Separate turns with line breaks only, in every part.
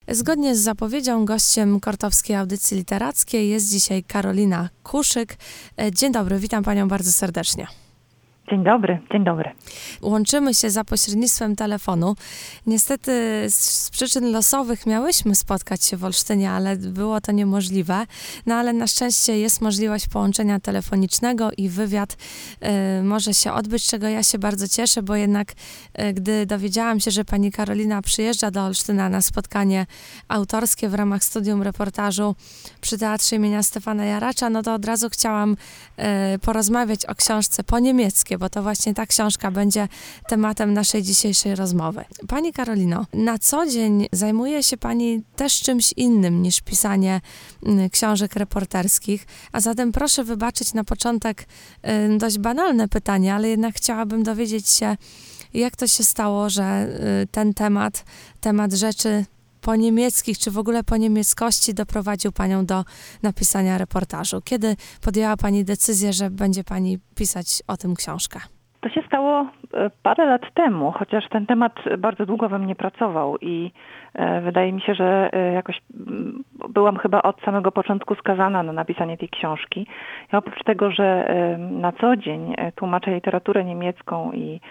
Zgodnie z zapowiedzią gościem Kortowskiej Audycji Literackiej jest dzisiaj Karolina Kuszyk. Dzień dobry, witam Panią bardzo serdecznie.
Dzień dobry, dzień dobry.
Łączymy się za pośrednictwem telefonu. Niestety z przyczyn losowych miałyśmy spotkać się w Olsztynie, ale było to niemożliwe. No ale na szczęście jest możliwość połączenia telefonicznego i wywiad może się odbyć, czego ja się bardzo cieszę, bo jednak gdy dowiedziałam się, że pani Karolina przyjeżdża do Olsztyna na spotkanie autorskie w ramach studium reportażu przy Teatrze imienia Stefana Jaracza, no to od razu chciałam porozmawiać o książce po niemieckie, bo to właśnie ta książka będzie tematem naszej dzisiejszej rozmowy. Pani Karolino, na co dzień zajmuje się Pani też czymś innym niż pisanie książek reporterskich, a zatem proszę wybaczyć na początek dość banalne pytanie, ale jednak chciałabym dowiedzieć się, jak to się stało, że ten temat rzeczy po niemieckich, czy w ogóle po niemieckości doprowadził Panią do napisania reportażu. Kiedy podjęła Pani decyzję, że będzie Pani pisać o tym książkę?
To się stało parę lat temu, chociaż ten temat bardzo długo we mnie pracował i wydaje mi się, że jakoś byłam chyba od samego początku skazana na napisanie tej książki. Ja oprócz tego, że na co dzień tłumaczę literaturę niemiecką i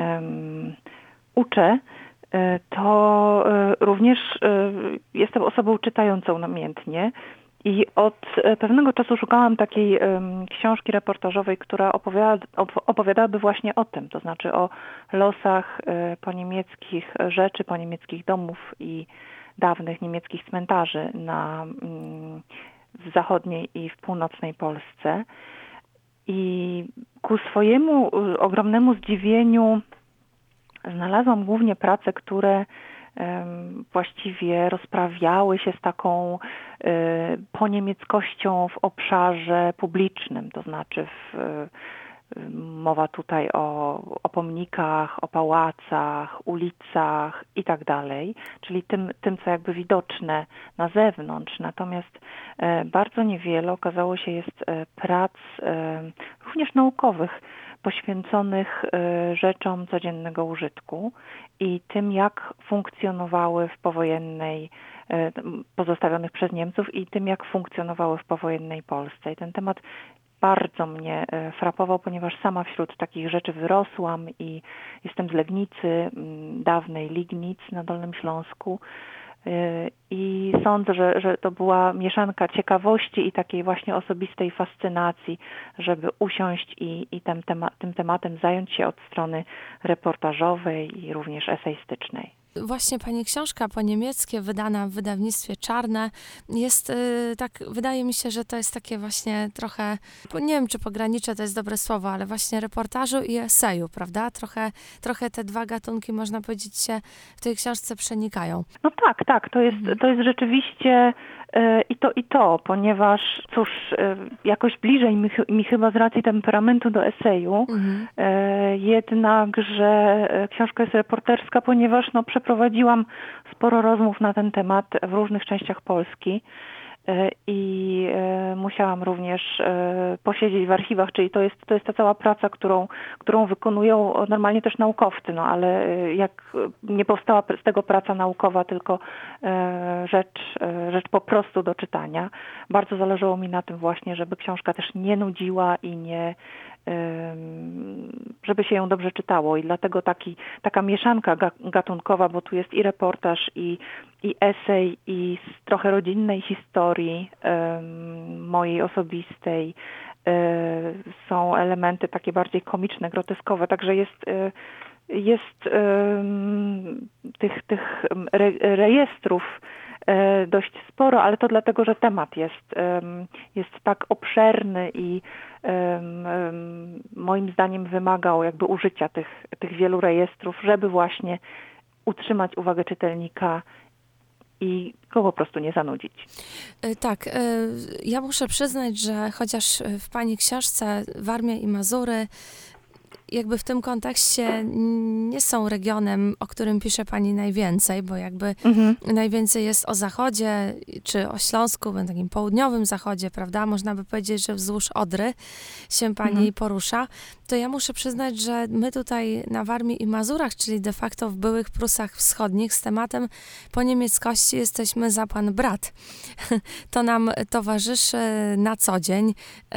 uczę, to również jestem osobą czytającą namiętnie i od pewnego czasu szukałam takiej książki reportażowej, która opowiadałaby właśnie o tym, to znaczy o losach poniemieckich rzeczy, poniemieckich domów i dawnych niemieckich cmentarzy w zachodniej i w północnej Polsce. I ku swojemu ogromnemu zdziwieniu znalazłam głównie prace, które właściwie rozprawiały się z taką poniemieckością w obszarze publicznym, to znaczy mowa tutaj o pomnikach, o pałacach, ulicach i tak dalej, czyli tym, co jakby widoczne na zewnątrz. Natomiast bardzo niewiele okazało się jest prac również naukowych, poświęconych rzeczom codziennego użytku i tym, jak funkcjonowały w powojennej, pozostawionych przez Niemców i tym, jak funkcjonowały w powojennej Polsce. I ten temat bardzo mnie frapował, ponieważ sama wśród takich rzeczy wyrosłam i jestem z Legnicy, dawnej Lignic na Dolnym Śląsku. I sądzę, że to była mieszanka ciekawości i takiej właśnie osobistej fascynacji, żeby usiąść i tym tematem zająć się od strony reportażowej i również eseistycznej.
Właśnie Pani książka po niemieckie, wydana w wydawnictwie Czarne, jest tak, wydaje mi się, że to jest takie właśnie trochę, nie wiem czy pogranicze to jest dobre słowo, ale właśnie reportażu i eseju, prawda? Trochę te dwa gatunki, można powiedzieć, się w tej książce przenikają.
No tak, to jest rzeczywiście i to, ponieważ cóż, jakoś bliżej mi chyba z racji temperamentu do eseju, jednakże książka jest reporterska, ponieważ przeprowadziłam sporo rozmów na ten temat w różnych częściach Polski i musiałam również posiedzieć w archiwach, czyli to jest ta cała praca, którą wykonują normalnie też naukowcy, ale jak nie powstała z tego praca naukowa, tylko rzecz po prostu do czytania. Bardzo zależało mi na tym właśnie, żeby książka też nie nudziła i żeby się ją dobrze czytało i dlatego taka mieszanka gatunkowa, bo tu jest i reportaż, i esej, i trochę rodzinnej historii mojej osobistej. Są elementy takie bardziej komiczne, groteskowe, także jest tych rejestrów dość sporo, ale to dlatego, że temat jest tak obszerny i moim zdaniem wymagał jakby użycia tych wielu rejestrów, żeby właśnie utrzymać uwagę czytelnika i go po prostu nie zanudzić.
Tak, ja muszę przyznać, że chociaż w Pani książce Warmia i Mazury jakby w tym kontekście nie są regionem, o którym pisze pani najwięcej, bo jakby najwięcej jest o zachodzie, czy o Śląsku, w takim południowym zachodzie, prawda? Można by powiedzieć, że wzdłuż Odry się pani porusza. To ja muszę przyznać, że my tutaj na Warmii i Mazurach, czyli de facto w byłych Prusach Wschodnich, z tematem po niemieckości jesteśmy za pan brat. To nam towarzyszy na co dzień.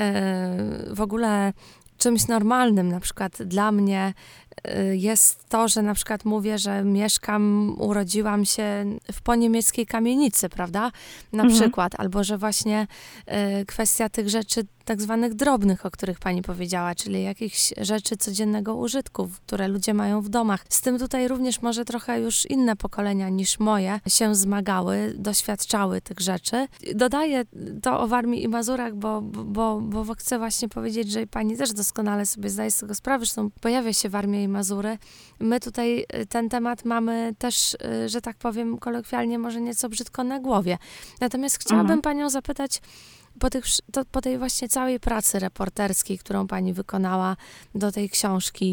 W ogóle czymś normalnym, na przykład dla mnie jest to, że na przykład mówię, że urodziłam się w poniemieckiej kamienicy, prawda? Na przykład. Albo, że właśnie kwestia tych rzeczy tak zwanych drobnych, o których pani powiedziała, czyli jakichś rzeczy codziennego użytku, które ludzie mają w domach. Z tym tutaj również może trochę już inne pokolenia niż moje się zmagały, doświadczały tych rzeczy. Dodaję to o Warmii i Mazurach, bo chcę właśnie powiedzieć, że pani też doskonale sobie zdaje z tego sprawę, zresztą pojawia się Warmia i Mazury. My tutaj ten temat mamy też, że tak powiem kolokwialnie, może nieco brzydko na głowie. Natomiast chciałabym panią zapytać, po tej właśnie całej pracy reporterskiej, którą pani wykonała do tej książki,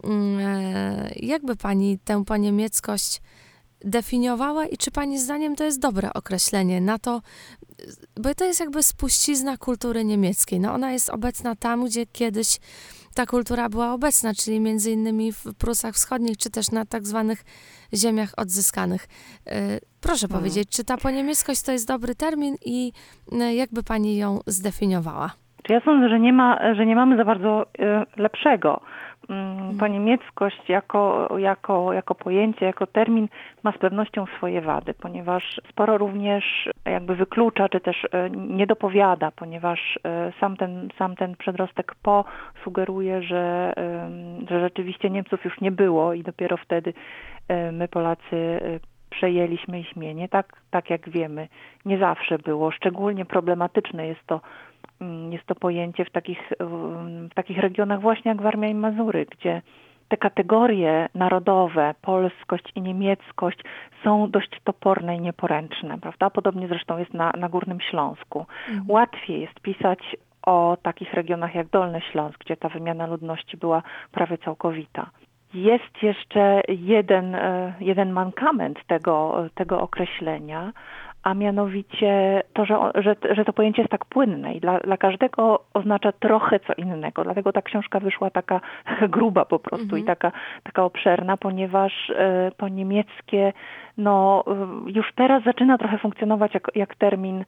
jakby pani tę poniemieckość definiowała i czy pani zdaniem to jest dobre określenie na to, bo to jest jakby spuścizna kultury niemieckiej. No ona jest obecna tam, gdzie kiedyś ta kultura była obecna, czyli między innymi w Prusach Wschodnich, czy też na tak zwanych ziemiach odzyskanych. Proszę powiedzieć, czy ta poniemieckość to jest dobry termin i jakby pani ją zdefiniowała?
Ja sądzę, że nie mamy za bardzo lepszego. Poniemieckość jako pojęcie, jako termin ma z pewnością swoje wady, ponieważ sporo również jakby wyklucza, czy też nie dopowiada, ponieważ sam ten przedrostek po sugeruje, że rzeczywiście Niemców już nie było i dopiero wtedy my Polacy przejęliśmy ich mienie. Tak jak wiemy, nie zawsze było. Szczególnie problematyczne jest to pojęcie w takich regionach właśnie jak Warmia i Mazury, gdzie te kategorie narodowe, polskość i niemieckość są dość toporne i nieporęczne, prawda? Podobnie zresztą jest na Górnym Śląsku. Łatwiej jest pisać o takich regionach jak Dolny Śląsk, gdzie ta wymiana ludności była prawie całkowita. Jest jeszcze jeden mankament tego określenia, a mianowicie to, że to pojęcie jest tak płynne i dla każdego oznacza trochę co innego. Dlatego ta książka wyszła taka gruba po prostu i taka obszerna, ponieważ po niemieckie już teraz zaczyna trochę funkcjonować jak termin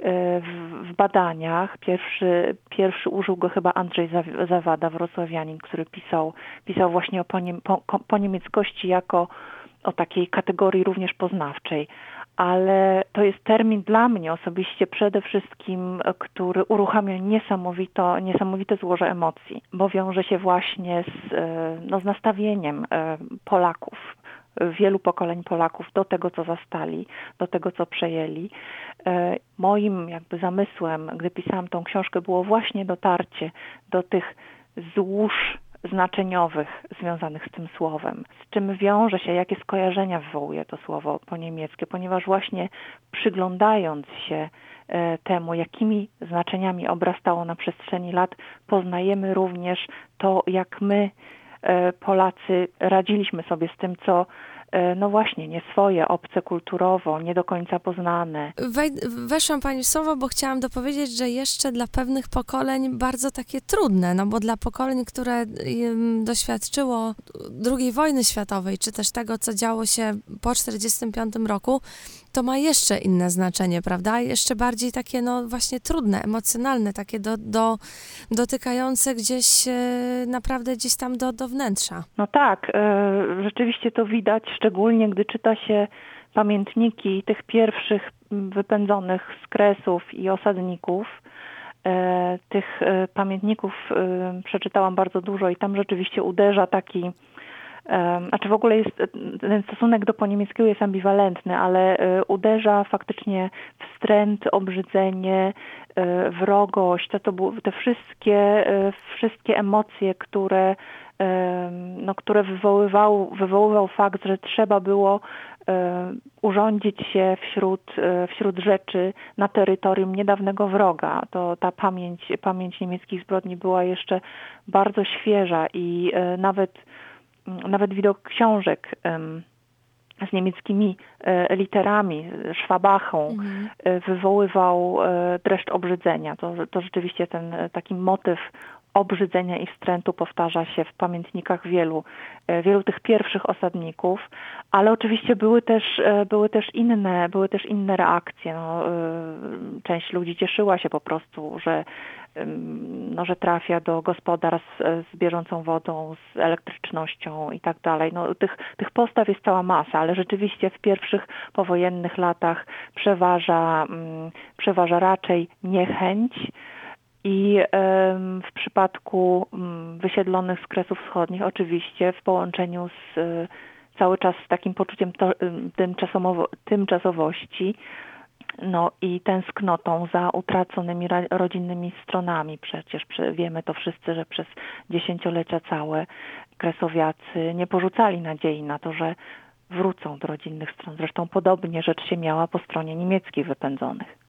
w badaniach. Pierwszy użył go chyba Andrzej Zawada, wrocławianin, który pisał właśnie po niemieckości jako o takiej kategorii również poznawczej. Ale to jest termin dla mnie osobiście przede wszystkim, który uruchamia niesamowite złoże emocji, bo wiąże się właśnie z nastawieniem Polaków, wielu pokoleń Polaków do tego, co zastali, do tego, co przejęli. Moim jakby zamysłem, gdy pisałam tą książkę, było właśnie dotarcie do tych złóż znaczeniowych związanych z tym słowem, z czym wiąże się, jakie skojarzenia wywołuje to słowo poniemieckie, ponieważ właśnie przyglądając się temu, jakimi znaczeniami obrastało na przestrzeni lat, poznajemy również to, jak my, Polacy, radziliśmy sobie z tym, co właśnie nie swoje, obce kulturowo, nie do końca poznane.
Weszłam pani w słowo, bo chciałam dopowiedzieć, że jeszcze dla pewnych pokoleń bardzo takie trudne, bo dla pokoleń, które doświadczyło II wojny światowej, czy też tego, co działo się po 1945 roku, to ma jeszcze inne znaczenie, prawda? Jeszcze bardziej takie, właśnie trudne, emocjonalne, takie dotykające naprawdę gdzieś tam do wnętrza.
No tak, rzeczywiście to widać, szczególnie gdy czyta się pamiętniki tych pierwszych wypędzonych z Kresów i osadników. Tych pamiętników przeczytałam bardzo dużo i tam rzeczywiście uderza taki, w ogóle jest ten stosunek do poniemieckiego jest ambiwalentny, ale uderza faktycznie wstręt, obrzydzenie, wrogość, te wszystkie emocje, które wywoływał fakt, że trzeba było urządzić się wśród rzeczy na terytorium niedawnego wroga. To ta pamięć niemieckich zbrodni była jeszcze bardzo świeża i nawet widok książek z niemieckimi literami, szwabachą, wywoływał dreszcz obrzydzenia. To rzeczywiście ten taki motyw obrzydzenia i wstrętu powtarza się w pamiętnikach wielu tych pierwszych osadników, ale oczywiście były też inne reakcje. Część ludzi cieszyła się po prostu, że trafia do gospodarstw z bieżącą wodą, z elektrycznością i tak dalej. Tych postaw jest cała masa, ale rzeczywiście w pierwszych powojennych latach przeważa raczej niechęć. I w przypadku wysiedlonych z Kresów Wschodnich oczywiście w połączeniu cały czas z takim poczuciem tymczasowości, i tęsknotą za utraconymi rodzinnymi stronami. Przecież wiemy to wszyscy, że przez dziesięciolecia całe Kresowiacy nie porzucali nadziei na to, że wrócą do rodzinnych stron. Zresztą podobnie rzecz się miała po stronie niemieckich wypędzonych.